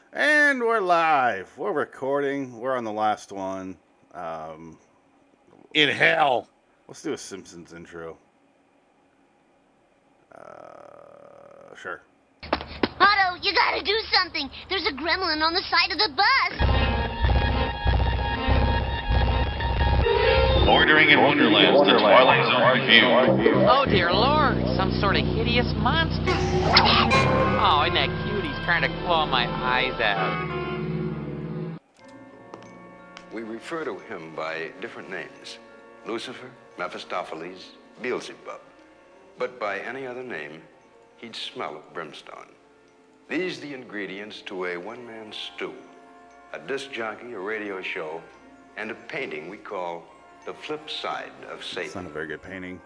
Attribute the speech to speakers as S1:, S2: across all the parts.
S1: And we're live. We're recording. We're on the last one.
S2: In hell.
S1: Let's do a Simpsons intro. Sure.
S3: Otto, you gotta do something. There's a gremlin on the side of the bus.
S4: Bordering in Wonderland, the Twilight Zone review.
S5: Oh, dear Lord, some sort of hideous monster. Oh, isn't that cute? He's trying to claw my eyes out.
S6: We refer to him by different names. Lucifer, Mephistopheles, Beelzebub. But by any other name, he'd smell of brimstone. These the ingredients to a one-man stew, a disc jockey, a radio show, and a painting we call The Flip Side of Satan.
S1: It's not a very good painting.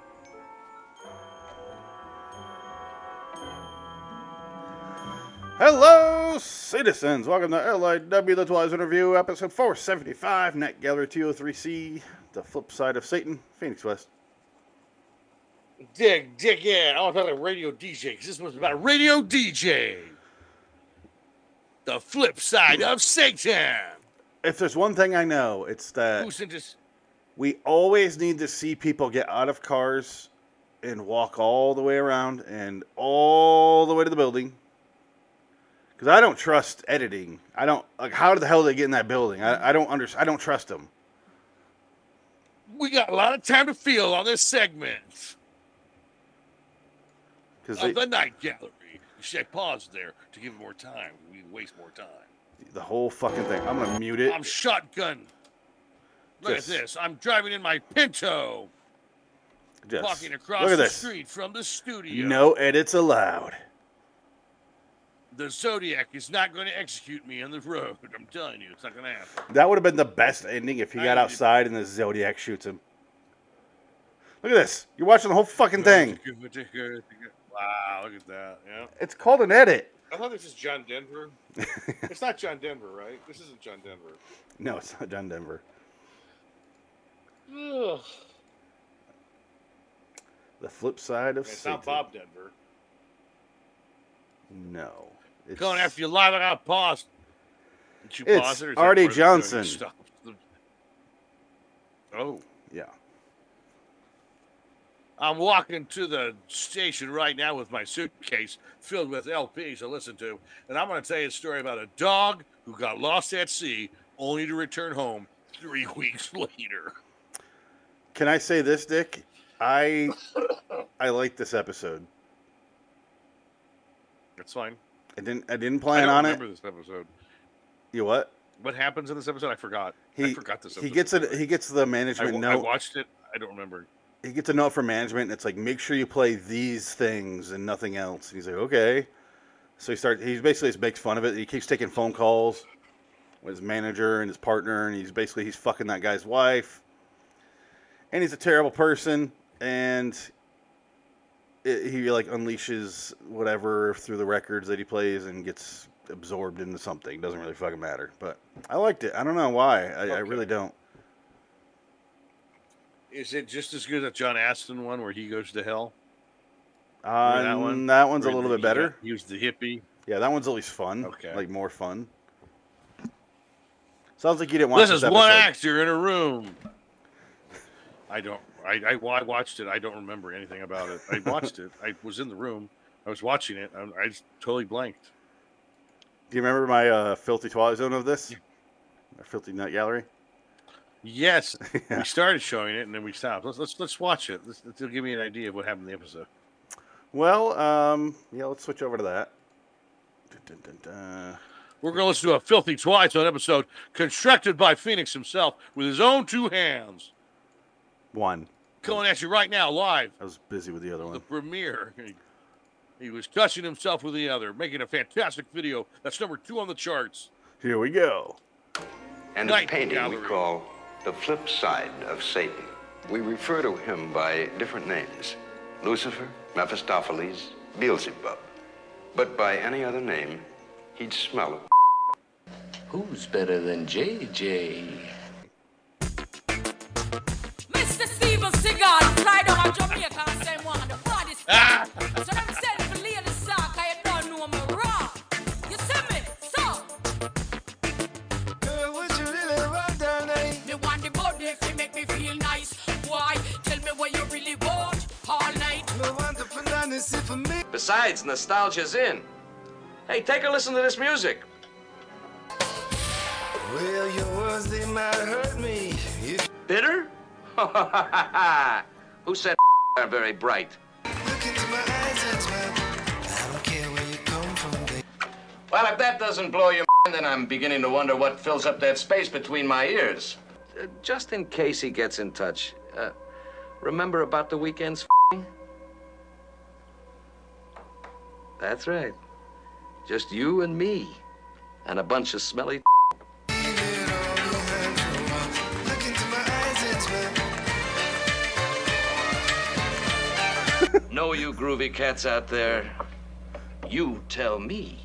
S1: Hello, citizens. Welcome to LIW, the Twilight Zone Review, episode 475, Net Gallery 203C, The Flip Side of Satan, Phoenix West.
S2: Dick, yeah. I want to talk about radio DJ, because this was about a radio DJ. The flip side of Satan.
S1: If there's one thing I know, it's that
S2: Who's in this?
S1: we always need to see people get out of cars and walk all the way around and all the way to the building. Because I don't trust editing. I don't, like, how the hell did they get in that building? I don't understand. I don't trust them.
S2: We got a lot of time to feel on this segment of the Night Gallery. Should I pause there to give it more time? We waste more time.
S1: The whole fucking thing. I'm going to mute it.
S2: I'm shotgun. Look at this. I'm driving in my Pinto. Walking across the street from the studio.
S1: No edits allowed.
S2: The Zodiac is not going to execute me on the road. I'm telling you, it's not going to happen.
S1: That would have been the best ending if he got outside and the Zodiac shoots him. Look at this. You're watching the whole fucking thing.
S2: Wow, look at that. Yeah.
S1: It's called an edit.
S2: I thought this was John Denver. It's not John Denver, right? This isn't John Denver.
S1: No, it's not John Denver.
S2: Ugh.
S1: The Flip Side of
S2: It's
S1: Satan.
S2: not Bob Denver.
S1: No. It's
S2: Going after you live, I got paused. Did you pause it? Or is that
S1: Artie
S2: part of the show you
S1: Johnson.
S2: stopped? Oh.
S1: Yeah.
S2: I'm walking to the station right now with my suitcase filled with LPs to listen to, and I'm going to tell you a story about a dog who got lost at sea only to return home 3 weeks later.
S1: Can I say this, Dick? I like this episode.
S2: That's fine.
S1: I didn't plan on it.
S2: I don't remember this episode.
S1: You what?
S2: What happens in this episode? I forgot. I forgot this episode.
S1: He gets the management note.
S2: I watched it. I don't remember.
S1: He gets a note from management, and it's like, make sure you play these things and nothing else. And he's like, okay. So he basically just makes fun of it. He keeps taking phone calls with his manager and his partner, and he's fucking that guy's wife. And he's a terrible person, and he like unleashes whatever through the records that he plays and gets absorbed into something. Doesn't really fucking matter. But I liked it. I don't know why. I really don't.
S2: Is it just as good as John Aston one where he goes to hell?
S1: That one's a little bit better.
S2: He was the hippie.
S1: Yeah, that one's at least fun.
S2: Okay.
S1: Like, more fun. Sounds like you didn't watch
S2: this
S1: this
S2: is one
S1: episode.
S2: actor in a room. I watched it. I don't remember anything about it. I watched it. I was in the room. I was watching it. I just totally blanked.
S1: Do you remember my filthy Twilight Zone of this? Our filthy Night Gallery?
S2: Yes.
S1: Yeah.
S2: We started showing it and then we stopped. Let's watch it. It'll give me an idea of what happened in the episode.
S1: Well, yeah, let's switch over to that. Dun, dun, dun, dun.
S2: We're going to listen to a filthy Twilight Zone episode constructed by Phoenix himself with his own 2 hands.
S1: One.
S2: Coming at you right now, live.
S1: I was busy with the other
S2: The
S1: one.
S2: premiere. He was touching himself with the other, making a fantastic video. That's number 2 on the charts.
S1: Here we go.
S6: And a painting we call The Flip Side of Satan. We refer to him by different names. Lucifer, Mephistopheles, Beelzebub. But by any other name, he'd smell of
S7: Who's better than JJ?
S8: Mr. Steven Seagal, fly down to Jamaica and say one of the baddest. So them send for Lady Sark, I don't know me raw. You see me? So,
S7: Besides, nostalgia's in. Hey, take a listen to this music.
S9: Well, your words, they might hurt me.
S7: Bitter? Who said are very bright?
S9: Look into my eyes and smile. I don't care where you come from, baby.
S7: Well, if that doesn't blow your mind, then I'm beginning to wonder what fills up that space between my ears. Just in case he gets in touch, remember about the weekend's f***ing? That's right. Just you and me. And a bunch of smelly
S9: Look into my eyes and smile.
S7: know you groovy cats out there. You tell me.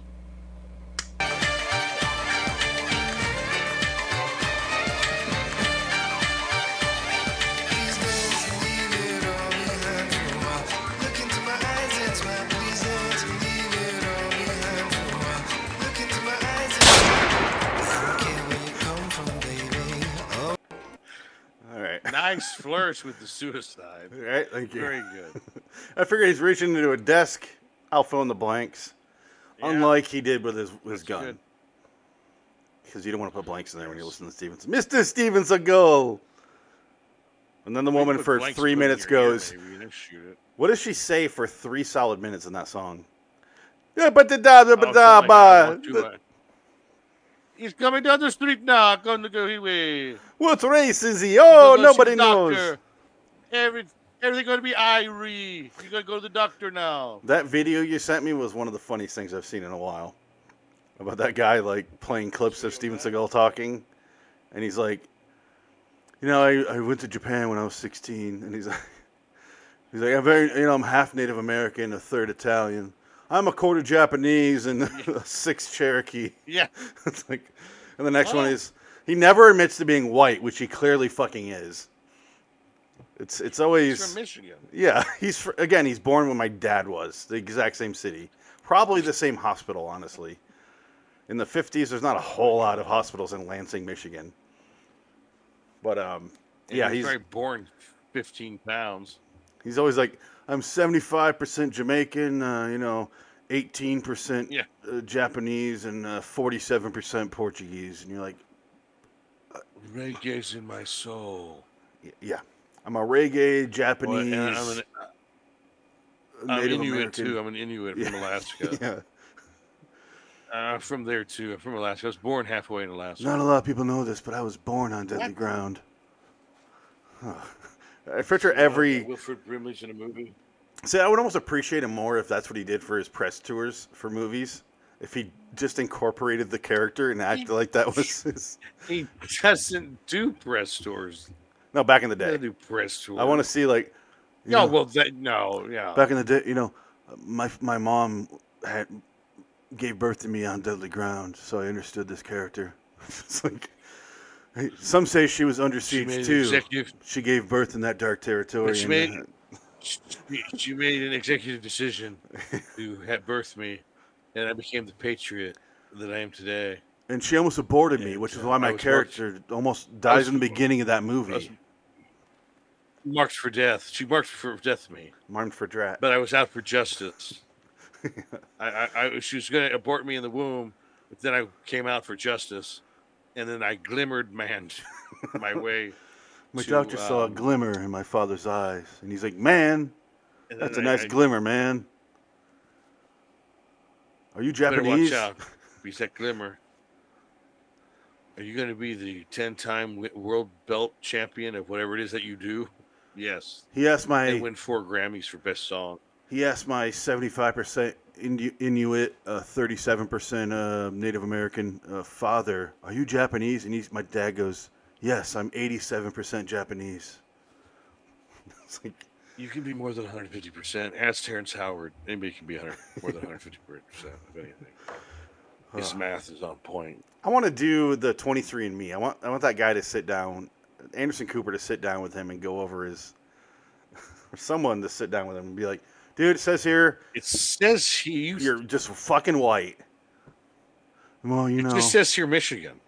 S9: Please don't leave it all behind for a while. Look into my eyes and smile. Please don't leave it all behind for a while. Look into my eyes and smile. I don't care where you come from, baby. Oh.
S1: All right.
S2: Nice flourish with the suicide.
S1: All right, thank you.
S2: Very good.
S1: I figure he's reaching into a desk. I'll fill in the blanks.
S2: Yeah.
S1: Unlike he did with his
S2: That's
S1: gun.
S2: good.
S1: Because you don't want to put blanks in there when you listen to Stevenson. Mr. Stevenson, go! And then the woman
S2: Put
S1: for
S2: blanks
S1: 3
S2: in
S1: minutes
S2: your ear,
S1: goes,
S2: maybe, and then shoot it.
S1: what does she say for 3 solid minutes in that song? Yeah, but da da
S2: Oh,
S1: da
S2: something like that. I
S1: da
S2: want to, He's coming down the street now. Going to go highway.
S1: What race is he? Oh,
S2: You go
S1: nobody
S2: see
S1: knows.
S2: doctor. Everything going to be Irie. You got to go to the doctor now.
S1: That video you sent me was one of the funniest things I've seen in a while. About that guy like playing clips of Steven Seagal talking, and he's like, you know, I went to Japan when I was 16, and he's like, I'm half Native American, a third Italian. I'm a quarter Japanese and a sixth Cherokee.
S2: Yeah.
S1: It's like, and the next one is he never admits to being white, which he clearly fucking is. It's always
S2: He's from Michigan.
S1: Yeah, he's born when my dad was, the exact same city, probably the same hospital, honestly. In the 50s, there's not a whole lot of hospitals in Lansing, Michigan. But yeah,
S2: he's very born 15 pounds.
S1: He's always like, I'm 75% Jamaican, 18% Japanese, and 47% Portuguese. And you're like,
S2: reggae's in my soul.
S1: Yeah, I'm a reggae Japanese.
S2: I'm
S1: Native
S2: Inuit
S1: American.
S2: too. I'm an Inuit from Alaska.
S1: Yeah.
S2: From there too. I'm from Alaska. I was born halfway in Alaska.
S1: Not a lot of people know this, but I was born on deadly ground. I picture every.
S2: Wilford Brimley's in a movie.
S1: See, I would almost appreciate him more if that's what he did for his press tours for movies. If he just incorporated the character and acted like that was his.
S2: He doesn't do press tours.
S1: No, back in the
S2: He
S1: day.
S2: doesn't do press tours.
S1: I want to see like.
S2: No, well, yeah.
S1: Back in the day, my mom gave birth to me on deadly ground, so I understood this character. It's like. Some say she was under siege too. She gave birth in that dark territory.
S2: She made an executive decision to have birthed me, and I became the patriot that I am today.
S1: And she almost aborted me, which is why my character almost dies in the beginning of that movie.
S2: Marked for death. She marked for death me.
S1: Marked for drat.
S2: But I was out for justice. She was going to abort me in the womb, but then I came out for justice. And then I glimmered my way.
S1: My doctor saw a glimmer in my father's eyes. And he's like, man, that's a nice glimmer, man. Are you Japanese?
S2: Better watch out. Because that glimmer. Are you going to be the 10-time world belt champion of whatever it is that you do? Yes.
S1: He asked
S2: and win 4 Grammys for best song.
S1: He asked my 75% Inuit, 37% Native American father, "Are you Japanese?" And my dad goes, "Yes, I'm 87% Japanese." It's like,
S2: you can be more than 150%. Ask Terrence Howard. Anybody can be more than 150% of anything. His math is on point.
S1: I want to do the 23andMe. I want that guy to sit down, Anderson Cooper, to sit down with him and go over his, or someone to sit down with him and be like, dude, it says here.
S2: It says
S1: you're just fucking white. Well,
S2: It just says here Michigan.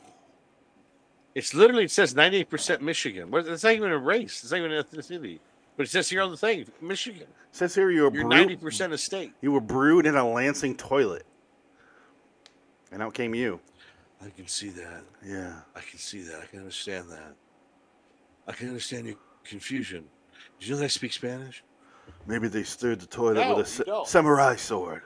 S2: It says 98% Michigan. It's not even a race. It's not even an ethnicity. But it says here on the thing, Michigan.
S1: It says here you're
S2: You're
S1: brewed.
S2: 90% of state.
S1: You were brewed in a Lansing toilet, and out came you.
S2: I can see that.
S1: Yeah.
S2: I can see that. I can understand that. I can understand your confusion. Did you know that I speak Spanish?
S1: Maybe they stirred the toilet
S2: No,
S1: with
S2: you
S1: a
S2: don't.
S1: samurai sword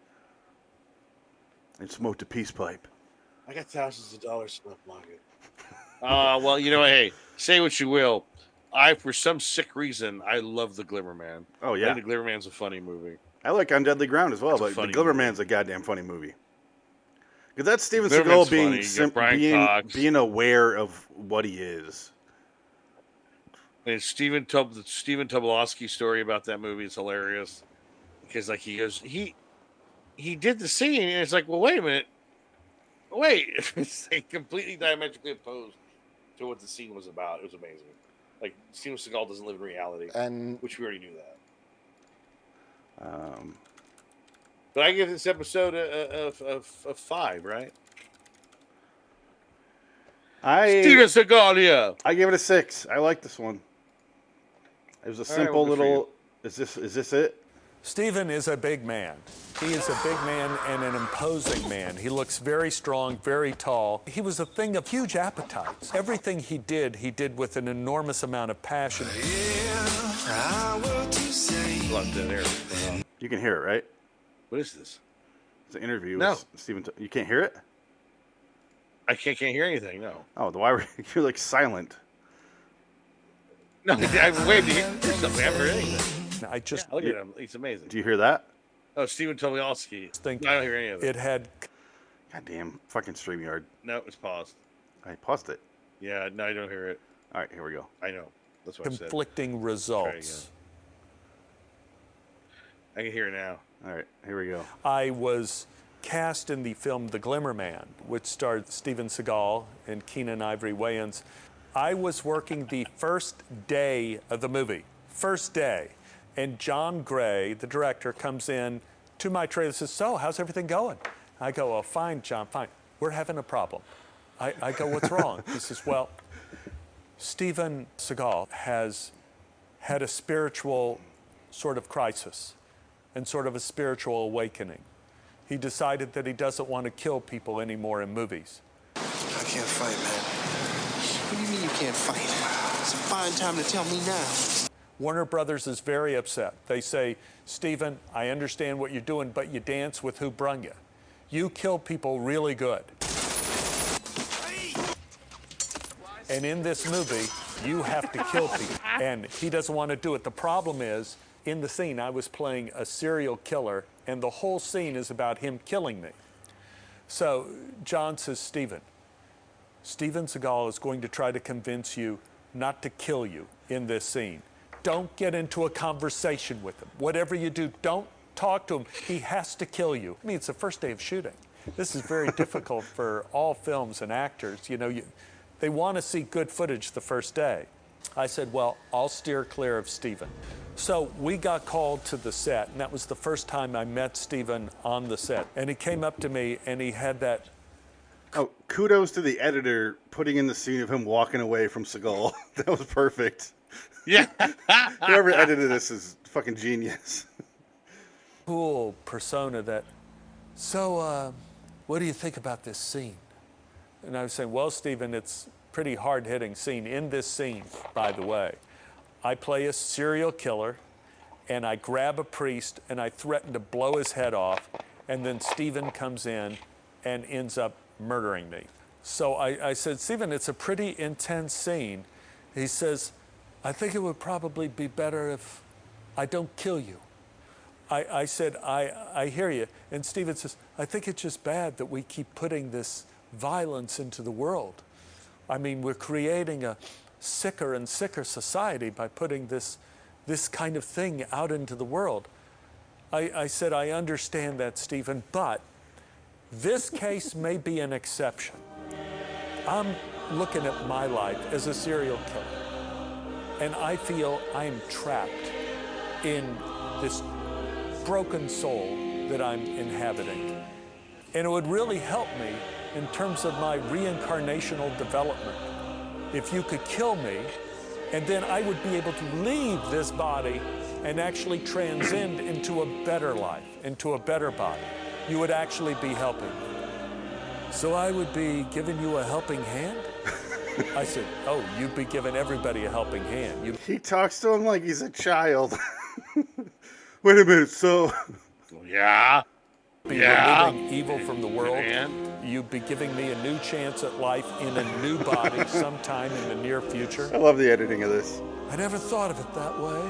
S1: and smoked a peace pipe.
S2: I got thousands of dollars in my pocket. Well, you know, hey, say what you will. For some sick reason, I love The Glimmer Man.
S1: Oh,
S2: I
S1: yeah.
S2: think The Glimmer Man's a funny movie.
S1: I like On Deadly Ground as well,
S2: It's a
S1: but The
S2: funny
S1: Glimmer
S2: movie.
S1: Man's a goddamn funny movie. Because that's Steven
S2: Glimmer Man's
S1: Seagal being
S2: funny. You got Brian Cox.
S1: being aware of what he is.
S2: And the Stephen Tobolowsky story about that movie is hilarious. Because, like, he goes, he did the scene, and it's like, well, wait a minute. Wait. It's like completely diametrically opposed to what the scene was about. It was amazing. Like, Steven Seagal doesn't live in reality, which we already knew that. But I give this episode a 5, right? Steven Seagal, yeah.
S1: I give it a 6. I like this one. It was a simple
S2: well, good for
S1: little. Is this it?
S10: Stephen is a big man. He is a big man and an imposing man. He looks very strong, very tall. He was a thing of huge appetites. Everything he did with an enormous amount of passion.
S2: Love that air.
S1: You can hear it, right?
S2: What is this?
S1: It's an interview
S2: No.
S1: with Stephen. You can't hear it?
S2: I can't hear anything, no.
S1: Oh, why were you're like silent?
S2: No, I've waited to hear something. I haven't heard anything.
S10: I just
S2: Look at him. He's amazing.
S1: Do you hear that?
S2: Oh, Stephen Tobolowsky.
S10: think
S2: I don't hear any of it.
S10: it had
S1: Goddamn fucking StreamYard.
S2: No, it's paused.
S1: I paused it.
S2: Yeah, no, I don't hear it.
S1: All right, here we go.
S2: I know. That's what I said.
S10: conflicting results.
S2: I can hear it now.
S1: All right, here we go.
S10: I was cast in the film The Glimmer Man, which starred Steven Seagal and Keenan Ivory Wayans. I was working the first day of the movie, first day, and John Gray, the director, comes in to my trailer and says, "So, how's everything going?" I go, "Oh, fine, John, fine. We're having a problem." I go, "What's wrong?" He says, "Well, Steven Seagal has had a spiritual sort of crisis and sort of a spiritual awakening. He decided that he doesn't want to kill people anymore in movies."
S9: I can't fight, man. What do you mean you can't fight? It's a fine time to tell me now.
S10: Warner Brothers is very upset. They say, "Steven, I understand what you're doing, but you dance with who brung you. You kill people really good. And in this movie, you have to kill people." And he doesn't want to do it. The problem is, in the scene, I was playing a serial killer, and the whole scene is about him killing me. So John says, Steven Seagal is going to try to convince you not to kill you in this scene. Don't get into a conversation with him. Whatever you do, don't talk to him. He has to kill you. I mean, it's the first day of shooting. This is very difficult for all films and actors. You know, they want to see good footage the first day. I said, well, I'll steer clear of Steven. So we got called to the set, and that was the first time I met Steven on the set. And he came up to me, and he had that.
S1: Oh, kudos to the editor putting in the scene of him walking away from Seagal. That was perfect.
S2: Yeah.
S1: Whoever edited this is fucking genius.
S10: Cool persona that, so what do you think about this scene? And I was saying, well, Steven, it's a pretty hard-hitting scene. In this scene, by the way, I play a serial killer, and I grab a priest, and I threaten to blow his head off, and then Steven comes in and ends up murdering me. So I said, Steven, it's a pretty intense scene. He says, I think it would probably be better if I don't kill you. I said, I hear you. And Steven says, I think it's just bad that we keep putting this violence into the world. I mean, we're creating a sicker and sicker society by putting this kind of thing out into the world. I said, I understand that, Steven, but this case may be an exception. I'm looking at my life as a serial killer, and I feel I'm trapped in this broken soul that I'm inhabiting. And it would really help me in terms of my reincarnational development if you could kill me And then I would be able to leave this body and actually transcend into a better life, into a better body. You would actually be helping me. So I would be giving you a helping hand? I said, oh, you'd be giving everybody a helping hand.
S1: He talks to him like he's a child. Wait a minute, so...
S2: Yeah.
S10: Be
S2: Yeah.
S10: removing evil from the world.
S2: And?
S10: You'd be giving me a new chance at life in a new body sometime in the near future.
S1: I love the editing of this.
S10: I never thought of it that way.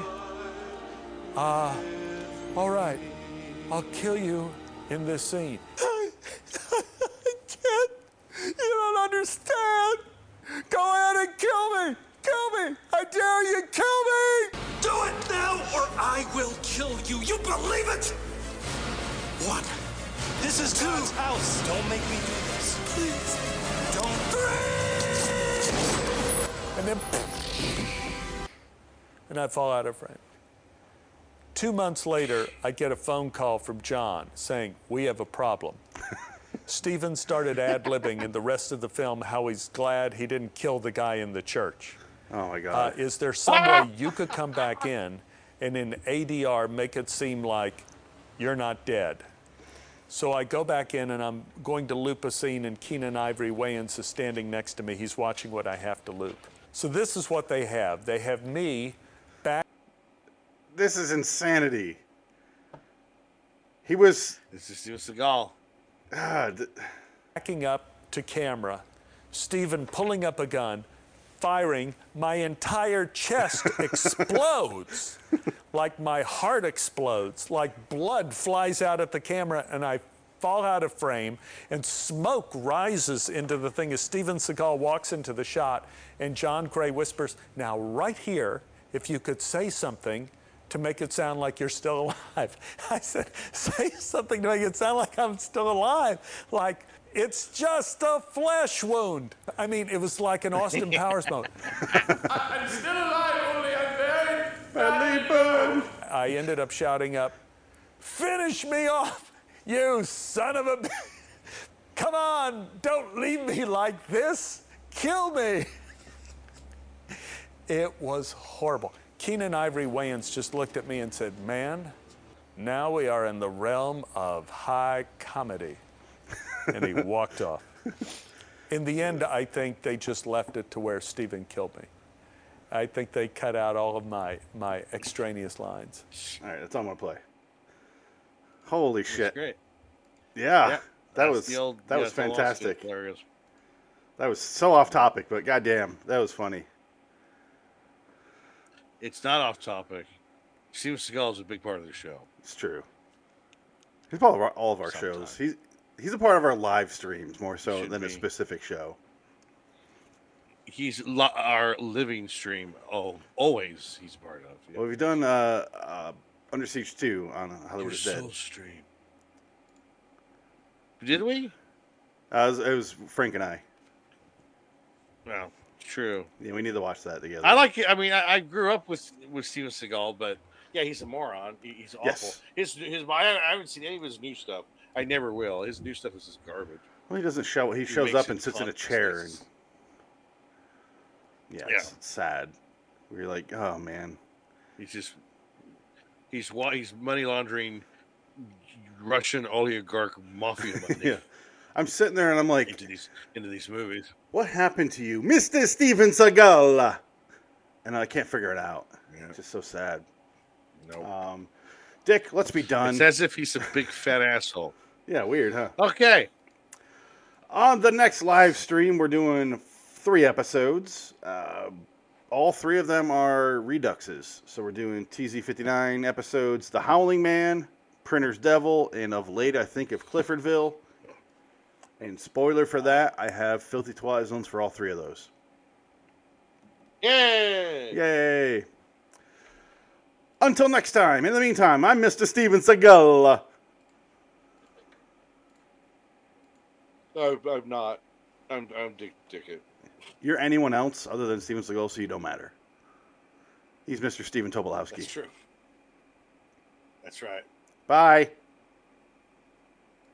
S10: All right, I'll kill you in this scene. I can't. You don't understand. Go ahead and kill me. Kill me. I dare you. Kill me.
S11: Do it now or I will kill you. You believe it? One. This is God's house. Don't make me do this. Please. Don't.
S10: And then, and I fall out of frame. 2 months later, I get a phone call from John saying, we have a problem. Steven started ad-libbing in the rest of the film how he's glad he didn't kill the guy in the church.
S1: Oh, my God.
S10: Is there some way you could come back in and in ADR make it seem like you're not dead? So I go back in and I'm going to loop a scene and Keenan Ivory Wayans is standing next to me. He's watching what I have to loop. So this is what they have. They have me back.
S1: This is insanity. He was...
S2: This is Steven Seagal.
S10: Backing up to camera, Steven pulling up a gun, firing, my entire chest explodes. Like my heart explodes, like blood flies out at the camera and I fall out of frame and smoke rises into the thing as Steven Seagal walks into the shot and John Gray whispers, now right here, if you could say something to make it sound like you're still alive. I said, say something to make it sound like I'm still alive. Like, it's just a flesh wound. I mean, it was like an Austin Powers moment.
S11: I'm still alive, only I'm very
S1: badly burned.
S10: I ended up shouting up, finish me off, you son of a... Come on, don't leave me like this. Kill me. It was horrible. Keenan Ivory Wayans just looked at me and said, man, now we are in the realm of high comedy. And he walked off. In the end, I think they just left it to where Steven killed me. I think they cut out all of my extraneous lines.
S1: All right, that's all I'm going to play. Holy shit.
S2: Great.
S1: Yeah, that was
S2: the
S1: fantastic. That was so off topic, but goddamn, that was funny.
S2: It's not off topic. Steven Seagal is a big part of the show.
S1: It's true. He's part of all of our shows. He's a part of our live streams more so than a specific show.
S2: He's our living stream. Oh, always he's a part of. Yeah.
S1: Well, we've done Under Siege 2 on Hollywood is Dead.
S2: Soul Stream. Did we?
S1: It was Frank and I.
S2: Well, true.
S1: Yeah, we need to watch that together.
S2: I like it. I mean, I grew up with Steven Seagal, but yeah, he's a moron. He's awful.
S1: Yes.
S2: I haven't seen any of his new stuff. I never will. His new stuff is just garbage.
S1: Well, he doesn't show. He shows up and sits in a chair, and it's sad. We're like, oh man.
S2: He's money laundering Russian oligarch mafia money.
S1: Yeah. I'm sitting there and I'm like,
S2: into these movies.
S1: What happened to you, Mr. Steven Seagal? And I can't figure it out. Yeah. It's just so sad.
S2: No.
S1: Dick, let's be done.
S2: It's as if he's a big fat asshole.
S1: Yeah, weird, huh?
S2: Okay.
S1: On the next live stream, we're doing 3 episodes. All 3 of them are Reduxes. So we're doing TZ59 episodes, The Howling Man, Printer's Devil, and of late, I think, of Cliffordville. And spoiler for that, I have Filthy Twilight Zones for all 3 of those.
S2: Yay!
S1: Yay! Until next time, in the meantime, I'm Mr. Steven Seagal.
S2: No, I'm not. I'm Dick Dickett.
S1: You're anyone else other than Steven Seagal, so you don't matter. He's Mr. Steven Tobolowsky.
S2: That's true. That's right.
S1: Bye.